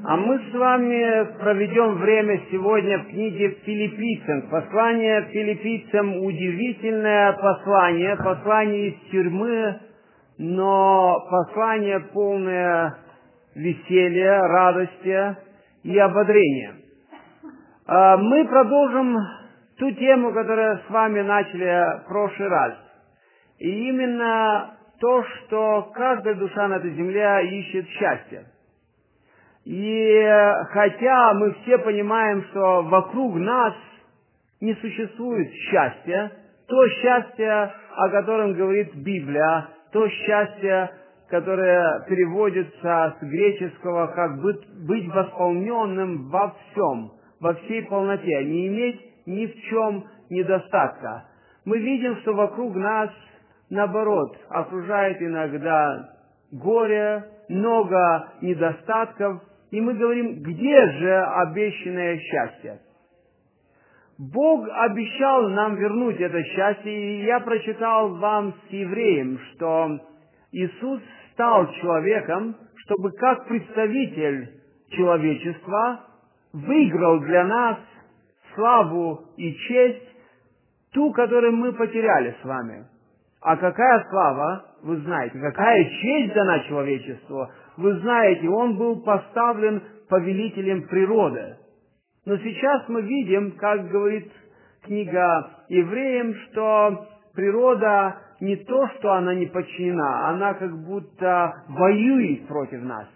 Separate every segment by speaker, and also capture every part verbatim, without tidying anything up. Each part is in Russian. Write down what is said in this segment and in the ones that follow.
Speaker 1: А мы с вами проведем время сегодня в книге Филиппийцам. Послание Филиппийцам — удивительное послание, послание из тюрьмы, но послание полное веселья, радости и ободрения. Мы продолжим ту тему, которую с вами начали в прошлый раз. И именно то, что каждая душа на этой земле ищет счастье. И хотя мы все понимаем, что вокруг нас не существует счастья, то счастье, о котором говорит Библия, то счастье, которое переводится с греческого как быть, быть восполненным во всем, во всей полноте, не иметь ни в чем недостатка. Мы видим, что вокруг нас, наоборот, окружает иногда горе, много недостатков, и мы говорим, где же обещанное счастье? Бог обещал нам вернуть это счастье, и я прочитал вам с Евреем, что Иисус стал человеком, чтобы как представитель человечества выиграл для нас славу и честь, ту, которую мы потеряли с вами. А какая слава, вы знаете, какая честь дана человечеству, вы знаете, он был поставлен повелителем природы. Но сейчас мы видим, как говорит книга Евреям, что природа не то, что она не подчинена, она как будто воюет против нас.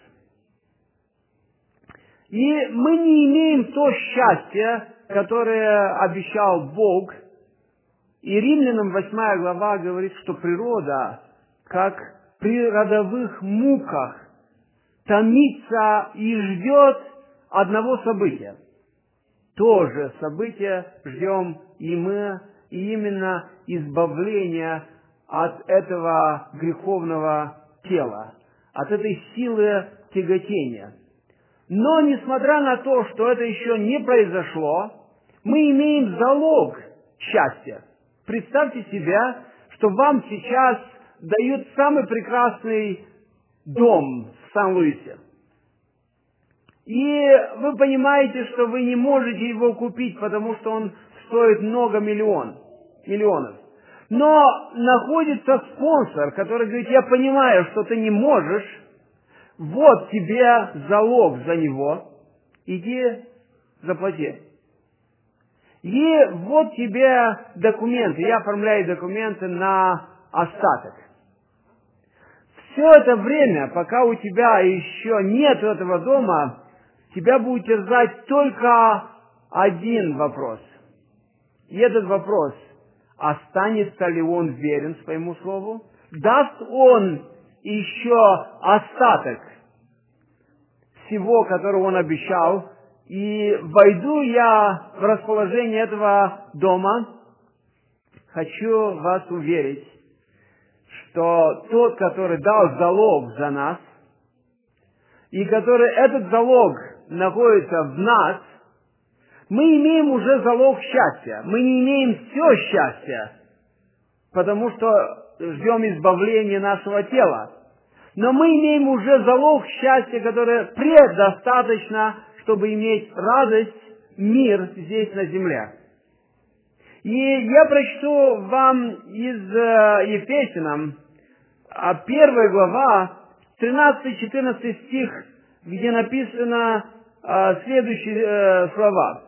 Speaker 1: И мы не имеем то счастье, которое обещал Бог. И Римлянам восьмая глава говорит, что природа, как при родовых муках, томится и ждет одного события. То же событие ждем и мы, и именно избавление от этого греховного тела, от этой силы тяготения. Но, несмотря на то, что это еще не произошло, мы имеем залог счастья. Представьте себе, что вам сейчас дают самый прекрасный дом в Сан-Луисе. И вы понимаете, что вы не можете его купить, потому что он стоит много миллион, миллионов. Но находится спонсор, который говорит, я понимаю, что ты не можешь, вот тебе залог за него, иди заплати. И вот тебе документы, я оформляю документы на остаток. Все это время, пока у тебя еще нет этого дома, тебя будет терзать только один вопрос. И этот вопрос, останется ли он верен своему слову? Даст он еще остаток всего, которого он обещал? И войду я в расположение этого дома, хочу вас уверить, что тот, который дал залог за нас, и который этот залог находится в нас, мы имеем уже залог счастья. Мы не имеем все счастья, потому что ждем избавления нашего тела. Но мы имеем уже залог счастья, которое предостаточно, чтобы иметь радость, мир здесь на земле. И я прочту вам из Ефесянам, первая глава, тринадцатый-четырнадцатый стих, где написано следующие слова.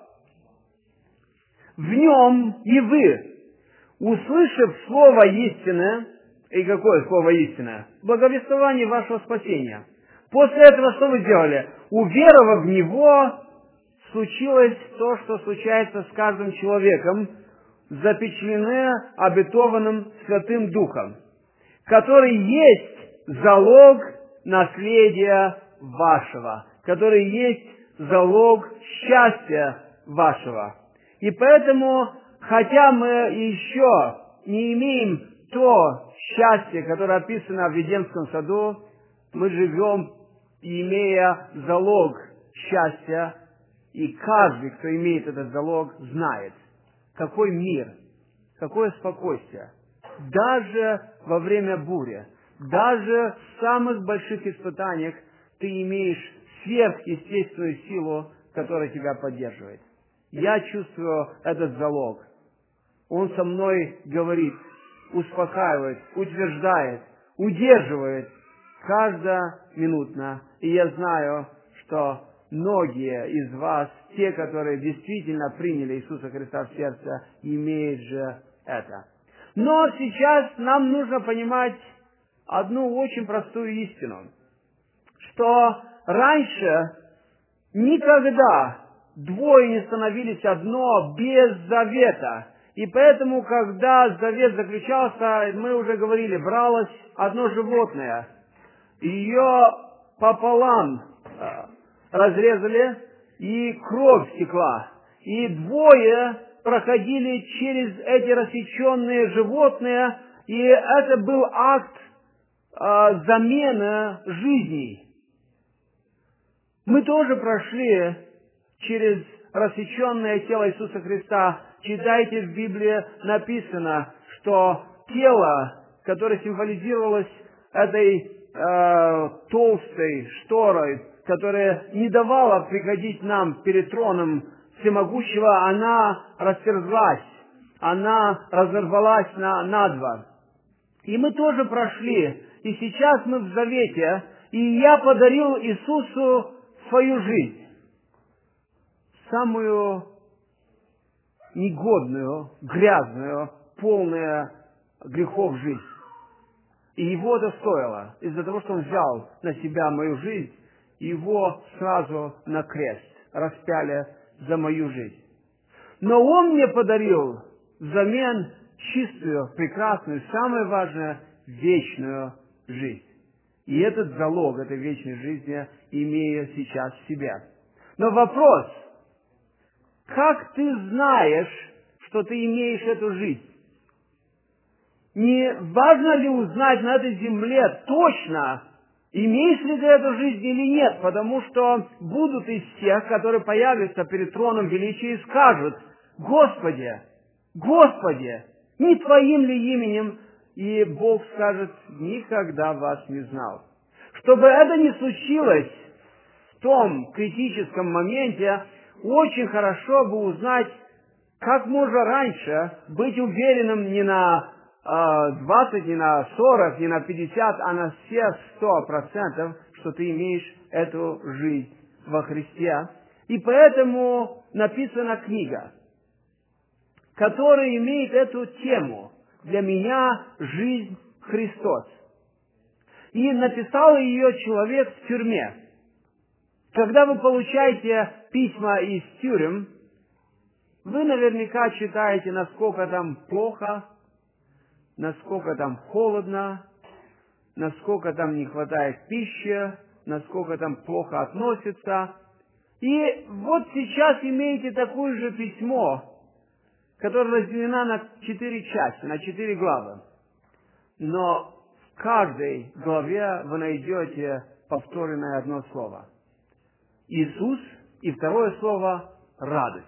Speaker 1: «В нем и вы, услышав слово истины». И какое слово истинное? Благовествование вашего спасения. После этого что вы сделали? Уверовав в него, случилось то, что случается с каждым человеком, запечатлены обетованным Святым Духом, который есть залог наследия вашего, который есть залог счастья вашего. И поэтому, хотя мы еще не имеем то счастье, которое описано в Эдемском саду, мы живем, имея залог счастья, и каждый, кто имеет этот залог, знает, какой мир, какое спокойствие. Даже во время бури, даже в самых больших испытаниях ты имеешь сверхъестественную силу, которая тебя поддерживает. Я чувствую этот залог. Он со мной говорит, успокаивает, утверждает, удерживает каждоминутно. И я знаю, что многие из вас, те, которые действительно приняли Иисуса Христа в сердце, имеют же это. Но сейчас нам нужно понимать одну очень простую истину, что раньше никогда двое не становились одно без завета. И поэтому, когда завет заключался, мы уже говорили, бралось одно животное, ее пополам разрезали, и кровь текла. И двое проходили через эти рассеченные животные, и это был акт э, замены жизней. Мы тоже прошли через рассеченное тело Иисуса Христа. Читайте, в Библии написано, что тело, которое символизировалось этой э, толстой шторой, которая не давала приходить нам перед троном Всемогущего, она растерзлась, она разорвалась на, на два. И мы тоже прошли, и сейчас мы в завете, и я подарил Иисусу свою жизнь, самую негодную, грязную, полную грехов жизнь. И его это стоило, из-за того, что он взял на себя мою жизнь, его сразу на крест распяли за мою жизнь. Но он мне подарил взамен чистую, прекрасную, самое важное, вечную жизнь. И этот залог этой вечной жизни имею сейчас в себе. Но вопрос, как ты знаешь, что ты имеешь эту жизнь? Не важно ли узнать на этой земле точно, имеешь ли ты эту жизнь или нет, потому что будут из тех, которые появятся перед троном величия и скажут: Господи, Господи, не Твоим ли именем? И Бог скажет: никогда вас не знал. Чтобы это не случилось в том критическом моменте, очень хорошо бы узнать, как можно раньше быть уверенным не на двадцать, не на сорок, не на пятьдесят, а на все сто процентов, что ты имеешь эту жизнь во Христе. И поэтому написана книга, которая имеет эту тему. Для меня жизнь Христос. И написал ее человек в тюрьме. Когда вы получаете письма из тюрем, вы наверняка читаете, насколько там плохо, насколько там холодно, насколько там не хватает пищи, насколько там плохо относятся. И вот сейчас имеете такое же письмо, которое разделено на четыре части, на четыре главы. Но в каждой главе вы найдете повторенное одно слово. Иисус, и второе слово – радость.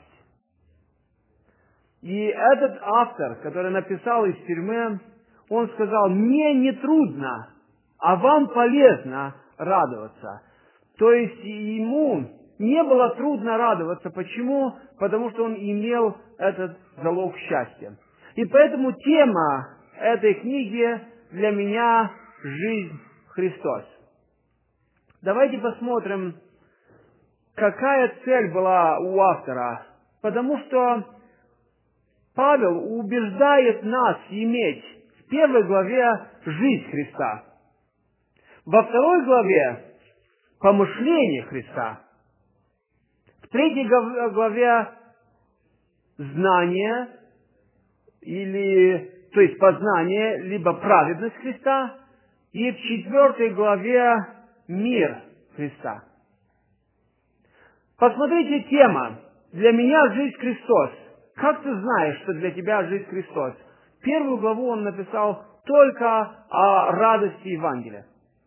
Speaker 1: И этот автор, который написал из тюрьмы, он сказал: мне не трудно, а вам полезно радоваться. То есть ему не было трудно радоваться. Почему? Потому что он имел этот залог счастья. И поэтому тема этой книги для меня – жизнь Христос. Давайте посмотрим, какая цель была у автора. Потому что Павел убеждает нас иметь в первой главе жизнь Христа, во второй главе помышление Христа, в третьей главе знание, или, то есть познание, либо праведность Христа, и в четвертой главе мир Христа. Посмотрите, тема «Для меня жизнь Христос». Как ты знаешь, что для тебя жизнь Христос? Первую главу он написал только о радости Евангелия.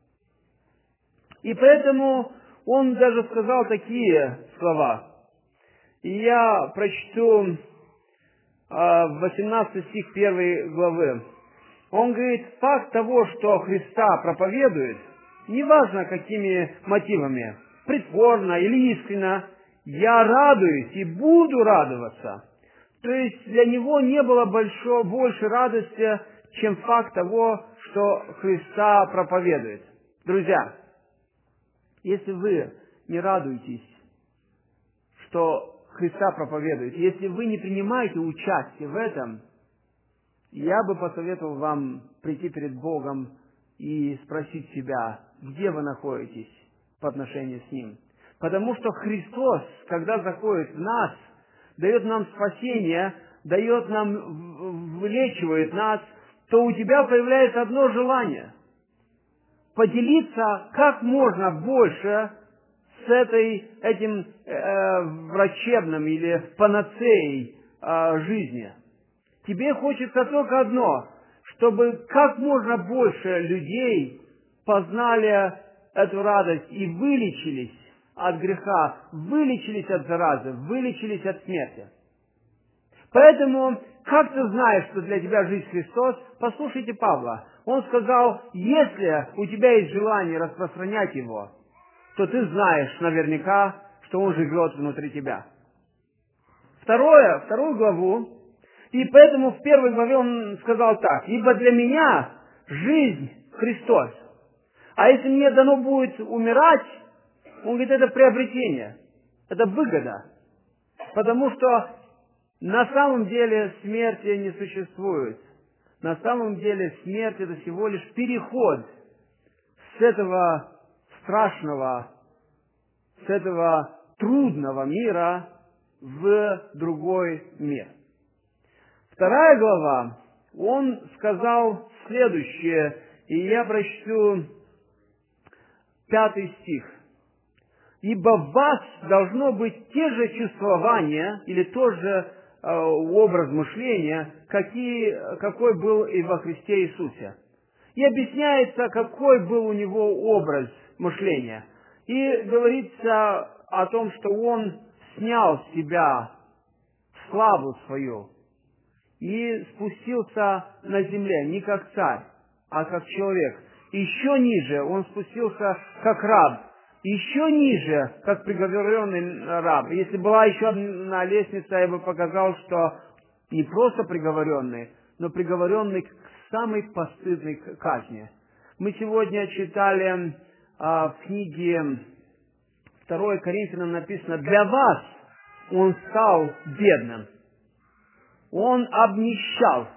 Speaker 1: И поэтому он даже сказал такие слова. И я прочту восемнадцатый стих первой главы. Он говорит: факт того, что Христа проповедует, неважно какими мотивами, притворно или искренно, я радуюсь и буду радоваться. То есть для него не было большого, больше радости, чем факт того, что Христа проповедует. Друзья, если вы не радуетесь, что Христа проповедует, если вы не принимаете участие в этом, я бы посоветовал вам прийти перед Богом и спросить себя, где вы находитесь по отношению с Ним. Потому что Христос, когда заходит в нас, дает нам спасение, дает нам, вылечивает нас, то у тебя появляется одно желание – поделиться как можно больше с этой, этим э, врачебным или панацеей э, жизни. Тебе хочется только одно, чтобы как можно больше людей познали эту радость и вылечились от греха, вылечились от заразы, вылечились от смерти. Поэтому, как ты знаешь, что для тебя жизнь Христос, послушайте Павла. Он сказал, если у тебя есть желание распространять его, то ты знаешь наверняка, что он живет внутри тебя. Второе, вторую главу, и поэтому в первой главе он сказал так, ибо для меня жизнь Христос. А если мне дано будет умирать, он говорит, это приобретение, это выгода. Потому что на самом деле смерти не существует. На самом деле смерть это всего лишь переход с этого страшного, с этого трудного мира в другой мир. Вторая глава, он сказал следующее, и я прочту пятый стих. «Ибо в вас должно быть те же чувствования или тот же э, образ мышления, какие, какой был и во Христе Иисусе». И объясняется, какой был у него образ мышления. И говорится о том, что он снял с себя славу свою и спустился на земле не как царь, а как человек. Еще ниже он спустился как раб. Еще ниже, как приговоренный раб. Если была еще одна лестница, я бы показал, что не просто приговоренный, но приговоренный к самой постыдной казни. Мы сегодня читали а, в книге второе Коринфянам написано, «Для вас он стал бедным, он обнищал».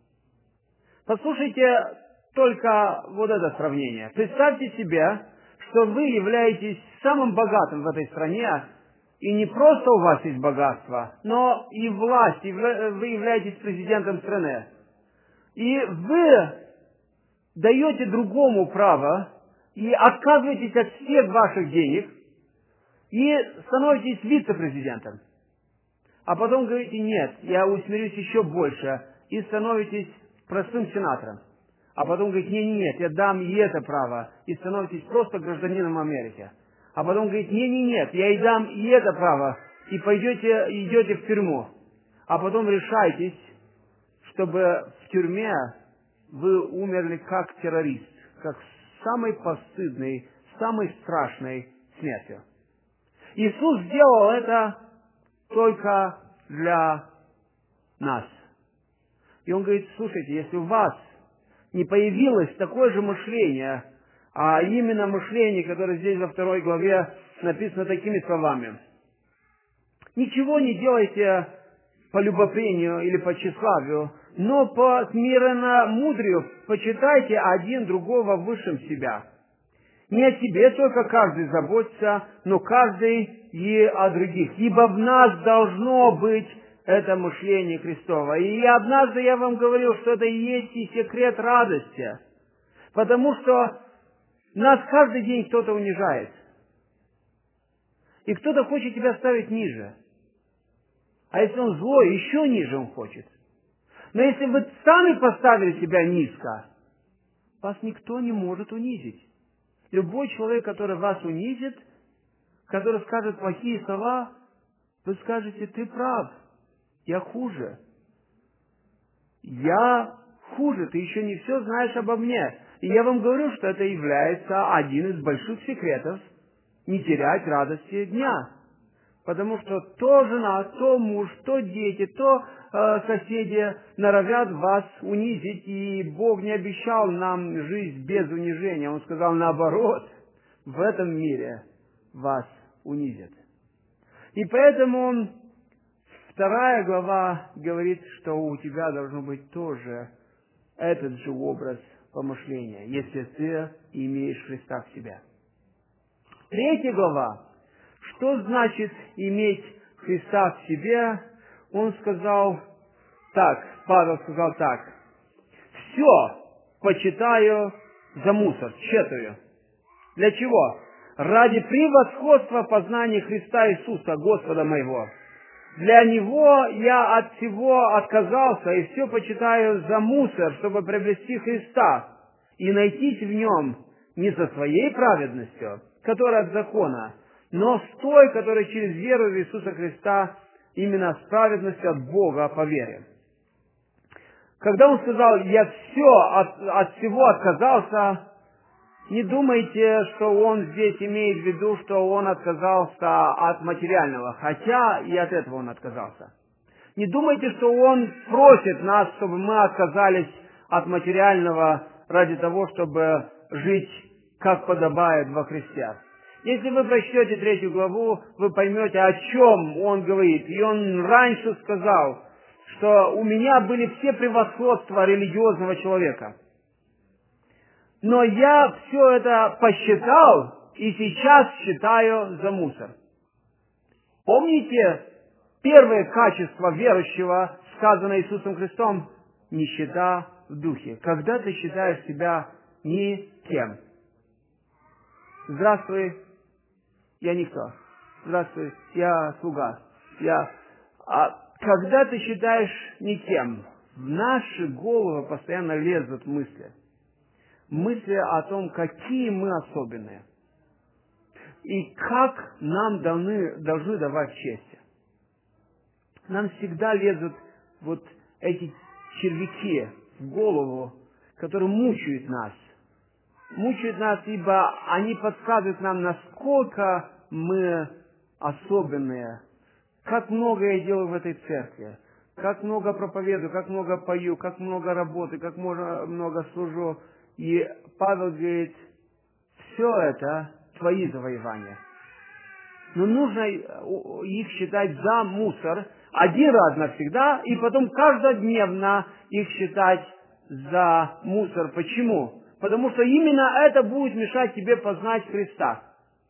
Speaker 1: Послушайте только вот это сравнение. Представьте себе, что вы являетесь самым богатым в этой стране, и не просто у вас есть богатство, но и власть, и вы являетесь президентом страны. И вы даете другому право, и отказываетесь от всех ваших денег, и становитесь вице-президентом. А потом говорите, нет, я усмирюсь еще больше, и становитесь простым сенатором. А потом говорит, нет, нет, я дам и это право, и становитесь просто гражданином Америки. А потом говорит, нет, нет, нет, я и дам и это право, и пойдете, идете в тюрьму. А потом решаетесь, чтобы в тюрьме вы умерли как террорист, как самой постыдной, самой страшной смертью. Иисус сделал это только для нас. И Он говорит, слушайте, если у вас не появилось такое же мышление, а именно мышление, которое здесь во второй главе написано такими словами. Ничего не делайте по любопрению или по тщеславию, но по смиренно-мудрию почитайте один другого высшим себя. Не о себе только каждый заботится, но каждый и о других. Ибо в нас должно быть это мышление Христово. И однажды я вам говорил, что это и есть и секрет радости. Потому что нас каждый день кто-то унижает. И кто-то хочет тебя ставить ниже. А если он злой, еще ниже он хочет. Но если вы сами поставили себя низко, вас никто не может унизить. Любой человек, который вас унизит, который скажет плохие слова, вы скажете, ты прав, я хуже. Я хуже, ты еще не все знаешь обо мне. И я вам говорю, что это является один из больших секретов не терять радости дня. Потому что то жена, то муж, то дети, то э, соседи норовят вас унизить, и Бог не обещал нам жизнь без унижения. Он сказал наоборот, в этом мире вас унизят. И поэтому вторая глава говорит, что у тебя должно быть тоже этот же образ помышления, если ты имеешь Христа в себе. Третья глава. Что значит иметь Христа в себе? Он сказал так, Павел сказал так. Все почитаю за мусор, тщетую. Для чего? Ради превосходства познания Христа Иисуса, Господа моего. Для Него я от всего отказался и все почитаю за мусор, чтобы приобрести Христа и найтись в Нем не со своей праведностью, которая от закона, но с той, которая через веру в Иисуса Христа, именно с праведностью от Бога по вере. Когда он сказал, я все от, от всего отказался, не думайте, что он здесь имеет в виду, что он отказался от материального, хотя и от этого он отказался. Не думайте, что он просит нас, чтобы мы отказались от материального ради того, чтобы жить, как подобает во Христе. Если вы прочтете третью главу, вы поймете, о чем он говорит. И он раньше сказал, что у меня были все превосходства религиозного человека. Но я все это посчитал и сейчас считаю за мусор. Помните первое качество верующего, сказанное Иисусом Христом? Нищета в духе. Когда ты считаешь себя никем. Здравствуй, я никто. Здравствуй, я слуга. Я... А когда ты считаешь никем, в наши головы постоянно лезут мысли. Мысли о том, какие мы особенные. И как нам должны, должны давать честь. Нам всегда лезут вот эти червяки в голову, которые мучают нас. Мучают нас, ибо они подсказывают нам, насколько мы особенные. Как много я делаю в этой церкви. Как много проповедую, как много пою, как много работаю, как много служу. И Павел говорит, все это твои завоевания. Но нужно их считать за мусор один раз навсегда, и потом каждодневно их считать за мусор. Почему? Потому что именно это будет мешать тебе познать Христа.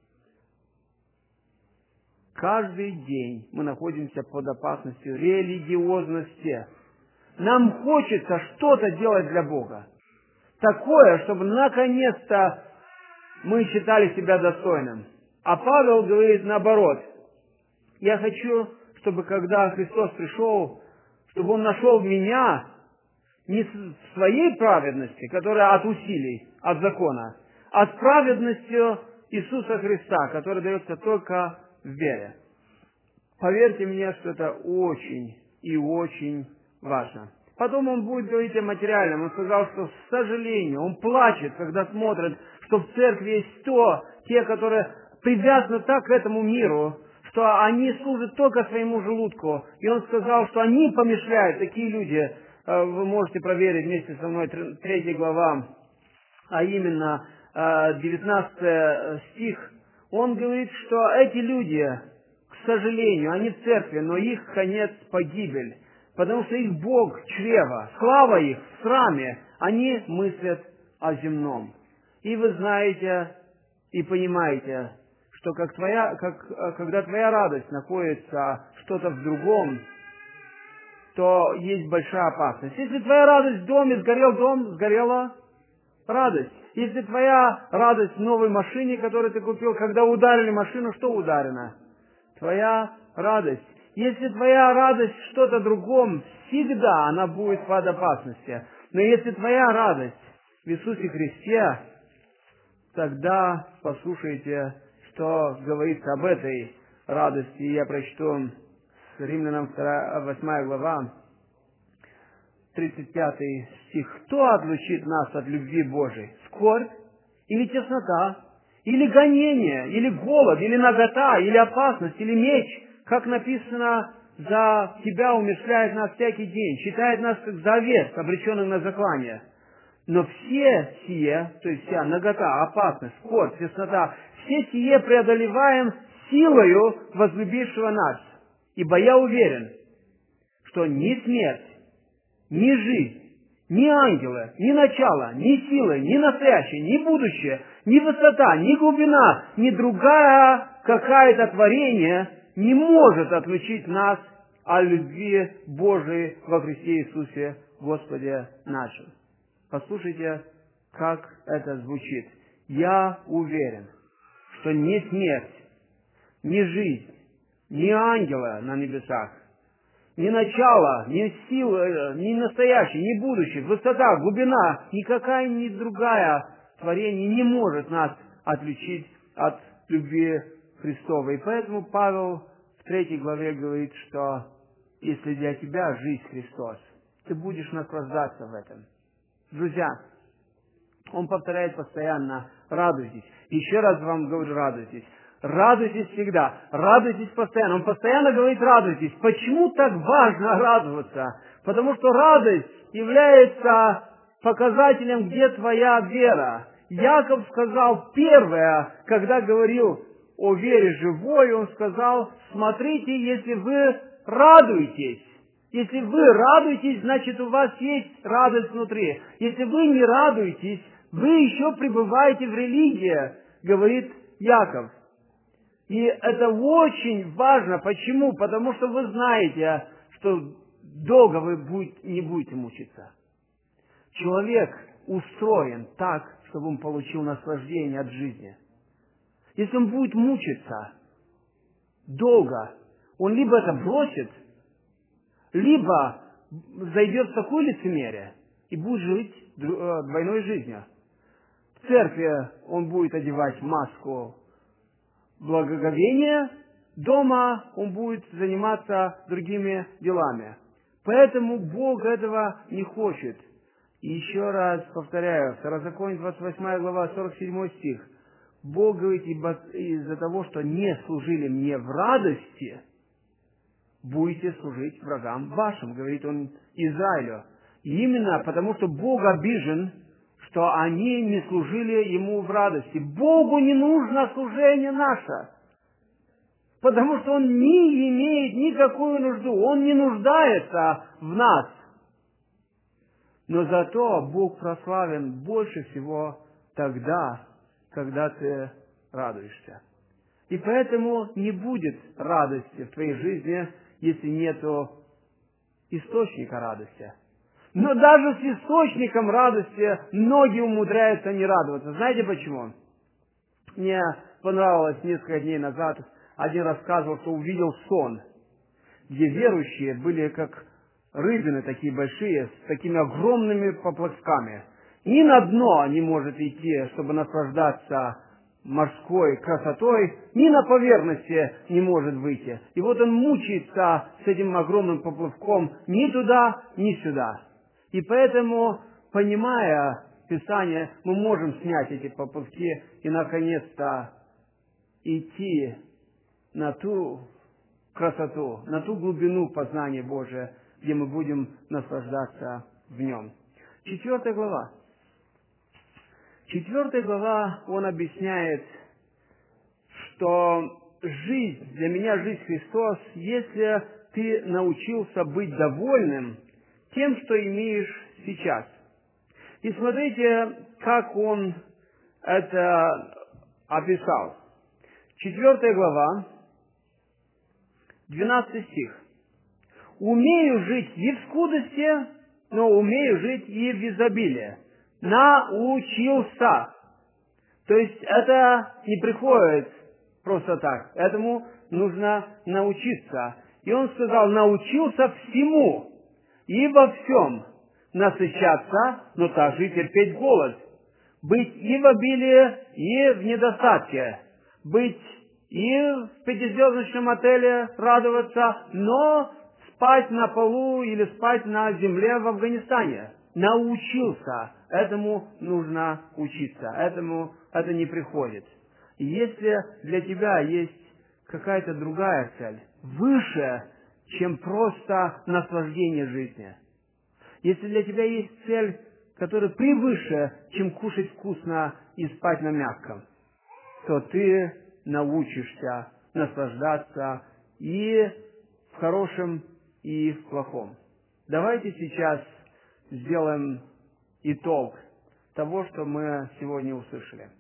Speaker 1: Каждый день мы находимся под опасностью религиозности. Нам хочется что-то делать для Бога. Такое, чтобы наконец-то мы считали себя достойным. А Павел говорит наоборот. Я хочу, чтобы когда Христос пришел, чтобы Он нашел меня не в своей праведности, которая от усилий, от закона, а с праведностью Иисуса Христа, которая дается только в вере. Поверьте мне, что это очень и очень важно. Потом он будет говорить о материальном. Он сказал, что, к сожалению, он плачет, когда смотрит, что в церкви есть то, те, которые привязаны так к этому миру, что они служат только своему желудку. И он сказал, что они помышляют, такие люди, вы можете проверить вместе со мной третья глава, а именно девятнадцатый стих. Он говорит, что эти люди, к сожалению, они в церкви, но их конец погибель. Потому что их Бог чрево, слава их в храме, они мыслят о земном. И вы знаете и понимаете, что как твоя, как, когда твоя радость находится что-то в другом, то есть большая опасность. Если твоя радость в доме, сгорел дом, сгорела радость. Если твоя радость в новой машине, которую ты купил, когда ударили машину, что ударено? Твоя радость. Если твоя радость в что-то другом, всегда она будет под опасностью. Но если твоя радость в Иисусе Христе, тогда послушайте, что говорится об этой радости. Я прочту с Римлянам восьмая глава, тридцать пятый стих. «Кто отлучит нас от любви Божией? Скорбь или теснота, или гонение, или голод, или нагота, или опасность, или меч, как написано, за тебя умерщвляет нас всякий день, считает нас как за овец, обреченных на заклание. Но все сие, то есть вся нагота, опасность, скорбь, теснота, все сие преодолеваем силою возлюбившего нас. Ибо я уверен, что ни смерть, ни жизнь, ни ангелы, ни начало, ни силы, ни настоящее, ни будущее, ни высота, ни глубина, ни другая какая-то творение не может отлучить нас от любви Божией во Христе Иисусе Господе нашим. Послушайте, как это звучит. Я уверен, что ни смерть, ни жизнь, ни ангелы на небесах, ни начало, ни сила, ни настоящее, ни будущее, высота, глубина, никакая ни другая творение не может нас отличить от любви Христовой. И поэтому Павел в третьей главе говорит, что если для тебя жизнь Христос, ты будешь наслаждаться в этом. Друзья, он повторяет постоянно: радуйтесь. Еще раз вам говорю: радуйтесь. Радуйтесь всегда, радуйтесь постоянно. Он постоянно говорит: радуйтесь. Почему так важно радоваться? Потому что радость является показателем, где твоя вера. Яков сказал первое, когда говорил о вере живой, он сказал: смотрите, если вы радуетесь. Если вы радуетесь, значит, у вас есть радость внутри. Если вы не радуетесь, вы еще пребываете в религии, говорит Яков. И это очень важно. Почему? Потому что вы знаете, что долго вы не будете мучиться. Человек устроен так, чтобы он получил наслаждение от жизни. Если он будет мучиться долго, он либо это бросит, либо зайдет в такое лицемерие и будет жить двойной жизнью. В церкви он будет одевать маску благоговения, дома он будет заниматься другими делами. Поэтому Бог этого не хочет. И еще раз повторяю, Второзаконие, двадцать восьмая глава, сорок седьмой стих. Бог говорит: ибо из-за того, что не служили мне в радости, будете служить врагам вашим, говорит он Израилю. И именно потому, что Бог обижен, что они не служили Ему в радости. Богу не нужно служение наше, потому что Он не имеет никакую нужду, Он не нуждается в нас. Но зато Бог прославен больше всего тогда, когда ты радуешься. И поэтому не будет радости в твоей жизни, если нету источника радости. Но даже с источником радости многие умудряются не радоваться. Знаете почему? Мне понравилось несколько дней назад, один рассказывал, что увидел сон, где верующие были как рыбины такие большие, с такими огромными поплавками. Ни на дно не может идти, чтобы наслаждаться морской красотой, ни на поверхности не может выйти. И вот он мучается с этим огромным поплавком ни туда, ни сюда. И поэтому, понимая Писание, мы можем снять эти поплавки и, наконец-то, идти на ту красоту, на ту глубину познания Божия, где мы будем наслаждаться в Нем. Четвертая глава. Четвертая глава, он объясняет, что жизнь, для меня жизнь Христос, если ты научился быть довольным тем, что имеешь сейчас. И смотрите, как он это описал. Четвертая глава, двенадцатый стих. «Умею жить и в скудости, но умею жить и в изобилии. Научился». То есть это не приходит просто так. Этому нужно научиться. И он сказал: научился всему и во всем насыщаться, но также и терпеть голод. Быть и в обилии, и в недостатке. Быть и в пятизвездочном отеле радоваться, но спать на полу или спать на земле в Афганистане. Научился. Этому нужно учиться. Этому это не приходит. И если для тебя есть какая-то другая цель, выше, чем просто наслаждение жизнью, если для тебя есть цель, которая превыше, чем кушать вкусно и спать на мягком, то ты научишься наслаждаться и в хорошем, и в плохом. Давайте сейчас сделаем итог того, что мы сегодня услышали.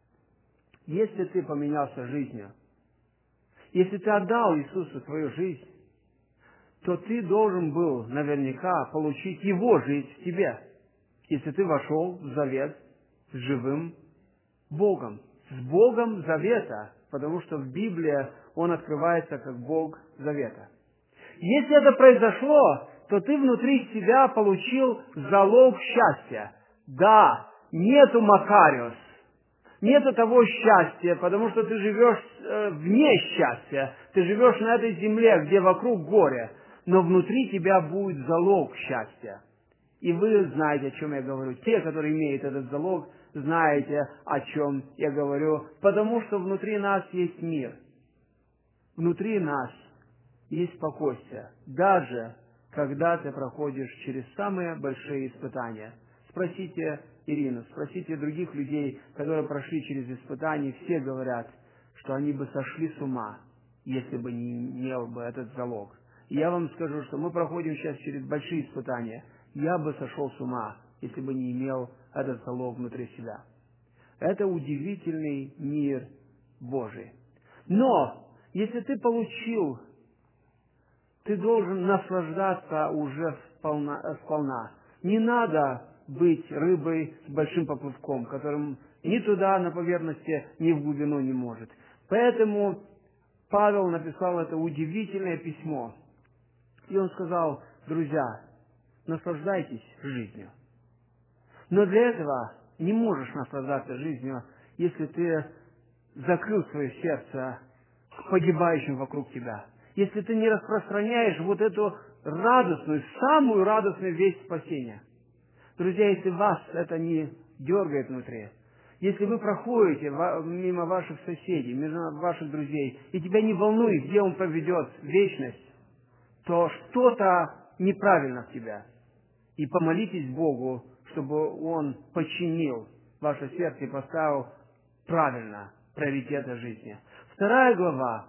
Speaker 1: Если ты поменялся жизнью, если ты отдал Иисусу свою жизнь, то ты должен был наверняка получить Его жизнь в тебе, если ты вошел в завет с живым Богом, с Богом завета, потому что в Библии Он открывается как Бог завета. Если это произошло, то ты внутри себя получил залог счастья. Да, нету Макариус, нету того счастья, потому что ты живешь э, вне счастья, ты живешь на этой земле, где вокруг горе, но внутри тебя будет залог счастья. И вы знаете, о чем я говорю. Те, которые имеют этот залог, знаете, о чем я говорю, потому что внутри нас есть мир. Внутри нас есть спокойствие, даже когда ты проходишь через самые большие испытания. Спросите Ирину, спросите других людей, которые прошли через испытания, все говорят, что они бы сошли с ума, если бы не имел бы этот залог. И я вам скажу, что мы проходим сейчас через большие испытания. Я бы сошел с ума, если бы не имел этот залог внутри себя. Это удивительный мир Божий. Но, если ты получил, ты должен наслаждаться уже сполна. сполна. Не надо быть рыбой с большим поплавком, которым ни туда на поверхности, ни в глубину не может. Поэтому Павел написал это удивительное письмо. И он сказал: друзья, наслаждайтесь жизнью. Но для этого не можешь наслаждаться жизнью, если ты закрыл свое сердце к погибающим вокруг тебя. Если ты не распространяешь вот эту радостную, самую радостную весть спасения. Друзья, если вас это не дергает внутри, если вы проходите мимо ваших соседей, мимо ваших друзей, и тебя не волнует, где он поведет в вечность, то что-то неправильно в тебя. И помолитесь Богу, чтобы Он починил ваше сердце и поставил правильно приоритеты жизни. Вторая глава.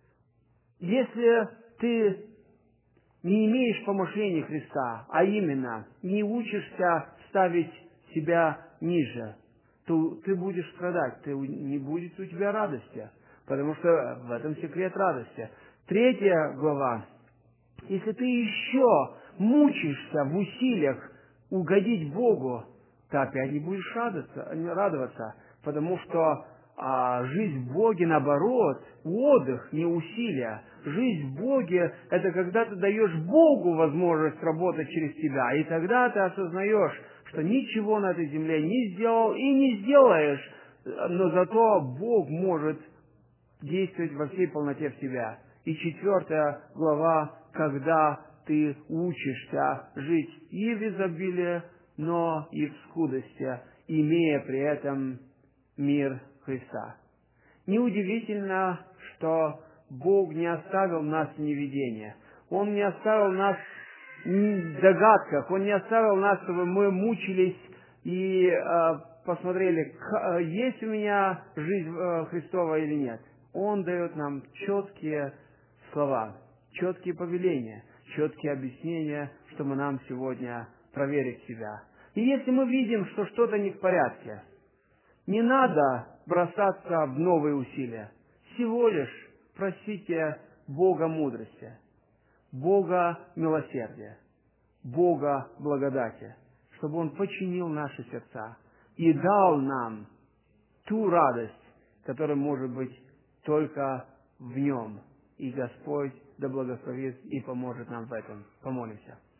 Speaker 1: Если ты не имеешь помышления Христа, а именно не учишься ставить себя ниже, то ты будешь страдать, ты, не будет у тебя радости, потому что в этом секрет радости. Третья глава. Если ты еще мучаешься в усилиях угодить Богу, ты опять не будешь радоваться, радоваться потому что а, жизнь в Боге, наоборот, отдых, не усилия. Жизнь в Боге – это когда ты даешь Богу возможность работать через тебя, и тогда ты осознаешь, что ничего на этой земле не сделал и не сделаешь, но зато Бог может действовать во всей полноте в себя. И четвертая глава, когда ты учишься жить и в изобилии, но и в скудости, имея при этом мир Христа. Неудивительно, что Бог не оставил нас в неведении. Он не оставил нас в догадках, Он не оставил нас, чтобы мы мучились и э, посмотрели, есть у меня жизнь э, Христова или нет. Он дает нам четкие слова, четкие повеления, четкие объяснения, чтобы нам сегодня проверить себя. И если мы видим, что что-то не в порядке, не надо бросаться в новые усилия. Всего лишь просите Бога мудрости, Бога милосердия, Бога благодати, чтобы Он починил наши сердца и дал нам ту радость, которая может быть только в Нем. И Господь да благословит и поможет нам в этом. Помолимся.